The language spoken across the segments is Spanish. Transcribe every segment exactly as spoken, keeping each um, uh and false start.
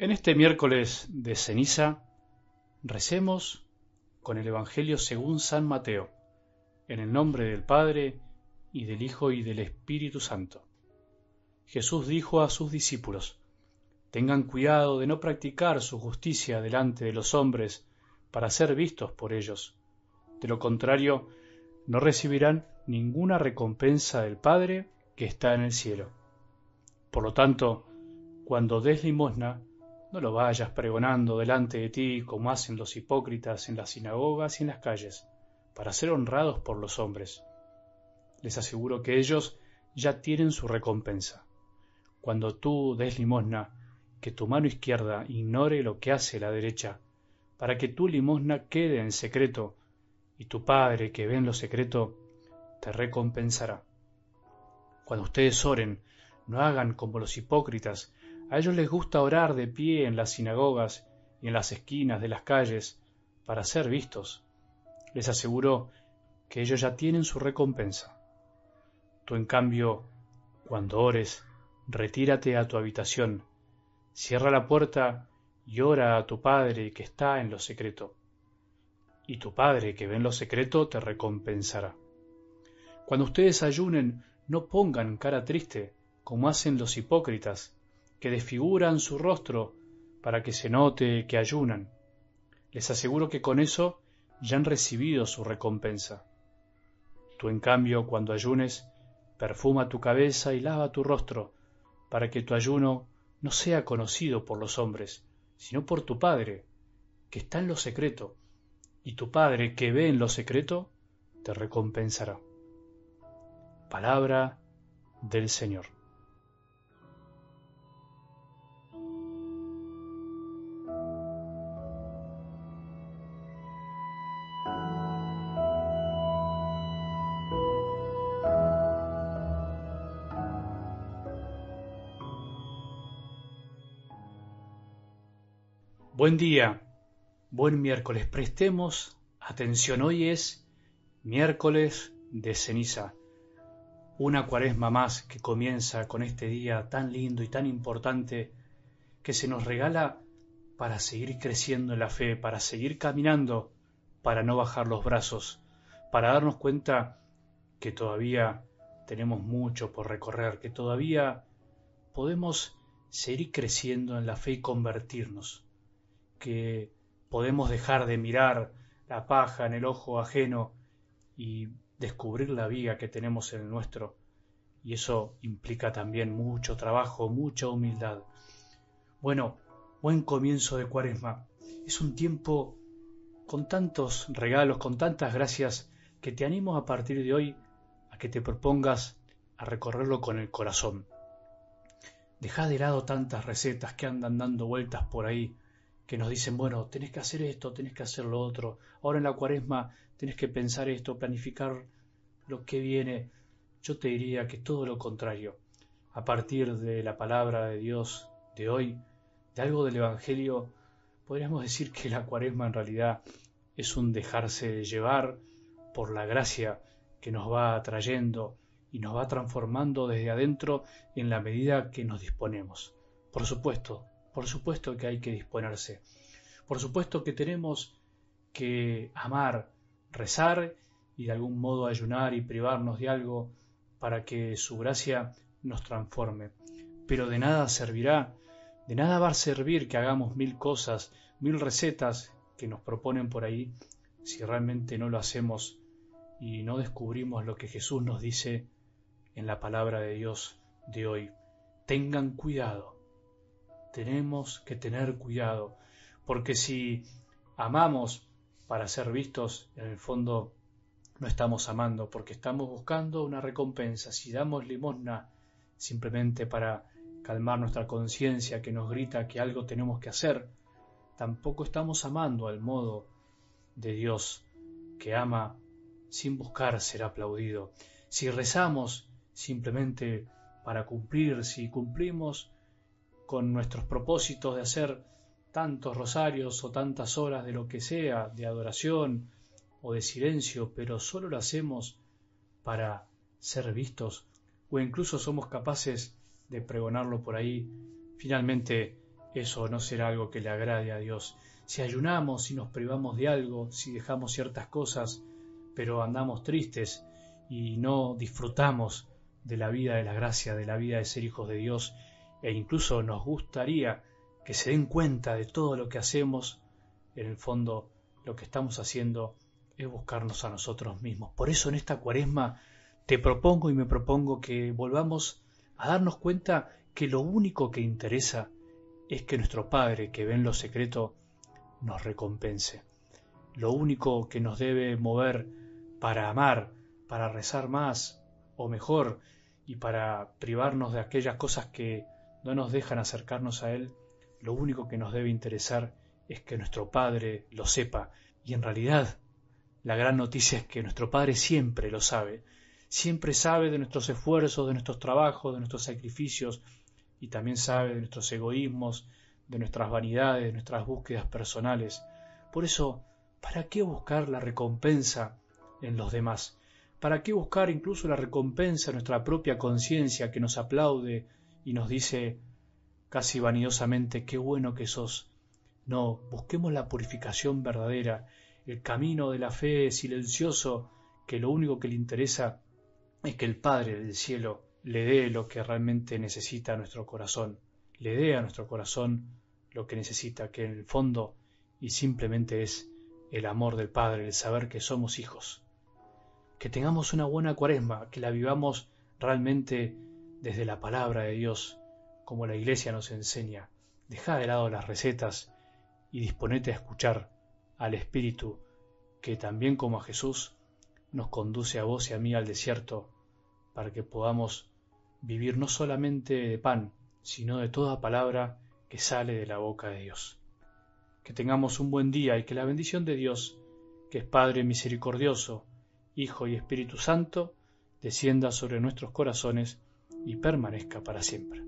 En este miércoles de ceniza, recemos con el Evangelio según San Mateo, en el nombre del Padre, y del Hijo, y del Espíritu Santo. Jesús dijo a sus discípulos: tengan cuidado de no practicar su justicia delante de los hombres para ser vistos por ellos. De lo contrario, no recibirán ninguna recompensa del Padre que está en el cielo. Por lo tanto, cuando des limosna, no lo vayas pregonando delante de ti como hacen los hipócritas en las sinagogas y en las calles, para ser honrados por los hombres. Les aseguro que ellos ya tienen su recompensa. Cuando tú des limosna, que tu mano izquierda ignore lo que hace la derecha, para que tu limosna quede en secreto, y tu Padre que ve en lo secreto te recompensará. Cuando ustedes oren, no hagan como los hipócritas. A ellos les gusta orar de pie en las sinagogas y en las esquinas de las calles para ser vistos. Les aseguro que ellos ya tienen su recompensa. Tú, en cambio, cuando ores, retírate a tu habitación, cierra la puerta y ora a tu Padre que está en lo secreto. Y tu Padre que ve en lo secreto te recompensará. Cuando ustedes ayunen, no pongan cara triste, como hacen los hipócritas, que desfiguran su rostro para que se note que ayunan. Les aseguro que con eso ya han recibido su recompensa. Tú, en cambio, cuando ayunes, perfuma tu cabeza y lava tu rostro, para que tu ayuno no sea conocido por los hombres, sino por tu Padre, que está en lo secreto, y tu Padre que ve en lo secreto te recompensará. Palabra del Señor. Buen día, buen miércoles. Prestemos atención. Hoy es miércoles de ceniza, una cuaresma más que comienza con este día tan lindo y tan importante que se nos regala para seguir creciendo en la fe, para seguir caminando, para no bajar los brazos, para darnos cuenta que todavía tenemos mucho por recorrer, que todavía podemos seguir creciendo en la fe y convertirnos, que podemos dejar de mirar la paja en el ojo ajeno y descubrir la viga que tenemos en el nuestro, y eso implica también mucho trabajo, mucha humildad. Bueno, buen comienzo de Cuaresma. Es un tiempo con tantos regalos, con tantas gracias, que te animo a partir de hoy a que te propongas a recorrerlo con el corazón. Dejá de lado tantas recetas que andan dando vueltas por ahí, que nos dicen, bueno, tenés que hacer esto, tenés que hacer lo otro, ahora en la Cuaresma tenés que pensar esto, planificar lo que viene. Yo te diría que todo lo contrario. A partir de la palabra de Dios de hoy, de algo del Evangelio, podríamos decir que la Cuaresma en realidad es un dejarse llevar por la gracia que nos va atrayendo y nos va transformando desde adentro en la medida que nos disponemos. Por supuesto, por supuesto que hay que disponerse. Por supuesto que tenemos que amar, rezar y de algún modo ayunar y privarnos de algo para que su gracia nos transforme. Pero de nada servirá, de nada va a servir que hagamos mil cosas, mil recetas que nos proponen por ahí, si realmente no lo hacemos y no descubrimos lo que Jesús nos dice en la palabra de Dios de hoy. Tengan cuidado. Tenemos que tener cuidado, porque si amamos para ser vistos, en el fondo no estamos amando, porque estamos buscando una recompensa. Si damos limosna simplemente para calmar nuestra conciencia que nos grita que algo tenemos que hacer, tampoco estamos amando al modo de Dios, que ama sin buscar ser aplaudido. Si rezamos simplemente para cumplir, si cumplimos con nuestros propósitos de hacer tantos rosarios o tantas horas de lo que sea, de adoración o de silencio, pero solo lo hacemos para ser vistos, o incluso somos capaces de pregonarlo por ahí, finalmente eso no será algo que le agrade a Dios. Si ayunamos, si nos privamos de algo, si dejamos ciertas cosas, pero andamos tristes y no disfrutamos de la vida de la gracia, de la vida de ser hijos de Dios, e incluso nos gustaría que se den cuenta de todo lo que hacemos, en el fondo lo que estamos haciendo es buscarnos a nosotros mismos. Por eso en esta Cuaresma te propongo y me propongo que volvamos a darnos cuenta que lo único que interesa es que nuestro Padre, que ve en lo secreto, nos recompense. Lo único que nos debe mover para amar, para rezar más o mejor y para privarnos de aquellas cosas que no nos dejan acercarnos a Él, lo único que nos debe interesar es que nuestro Padre lo sepa. Y en realidad la gran noticia es que nuestro Padre siempre lo sabe. Siempre sabe de nuestros esfuerzos, de nuestros trabajos, de nuestros sacrificios, y también sabe de nuestros egoísmos, de nuestras vanidades, de nuestras búsquedas personales. Por eso, ¿para qué buscar la recompensa en los demás? ¿Para qué buscar incluso la recompensa en nuestra propia conciencia que nos aplaude y nos dice casi vanidosamente qué bueno que sos? No, busquemos la purificación verdadera, el camino de la fe silencioso, que lo único que le interesa es que el Padre del cielo le dé lo que realmente necesita a nuestro corazón, le dé a nuestro corazón lo que necesita, que en el fondo y simplemente es el amor del Padre, el saber que somos hijos. Que tengamos una buena Cuaresma, que la vivamos realmente desde la palabra de Dios, como la Iglesia nos enseña. Deja de lado las recetas y disponete a escuchar al Espíritu, que también como a Jesús nos conduce a vos y a mí al desierto, para que podamos vivir no solamente de pan, sino de toda palabra que sale de la boca de Dios. Que tengamos un buen día y que la bendición de Dios, que es Padre misericordioso, Hijo y Espíritu Santo, descienda sobre nuestros corazones y permanezca para siempre.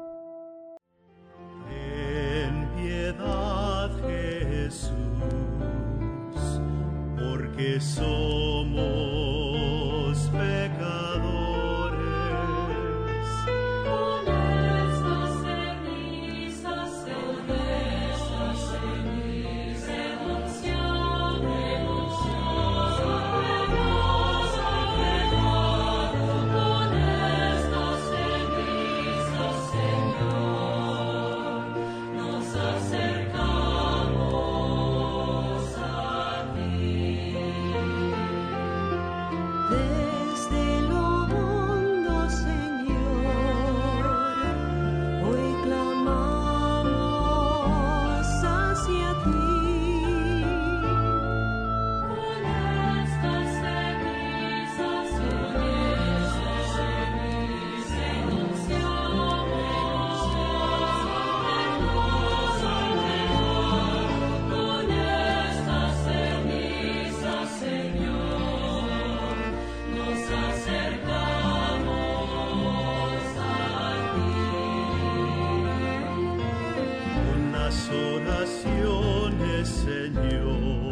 Ten piedad, Jesús, porque somos pecadores. Con estas cenizas, con estas cenizas, renunciamos, renunciamos al pecado. Con estas cenizas, Señor, nos acercamos a ti. Desde lo hondo, Señor, hoy clamamos hacia ti. Con estas cenizas, con estas cenizas, renunciamos, renunciamos al pecado. Con estas cenizas, Señor, nos acercamos a ti. Con las oraciones, Señor,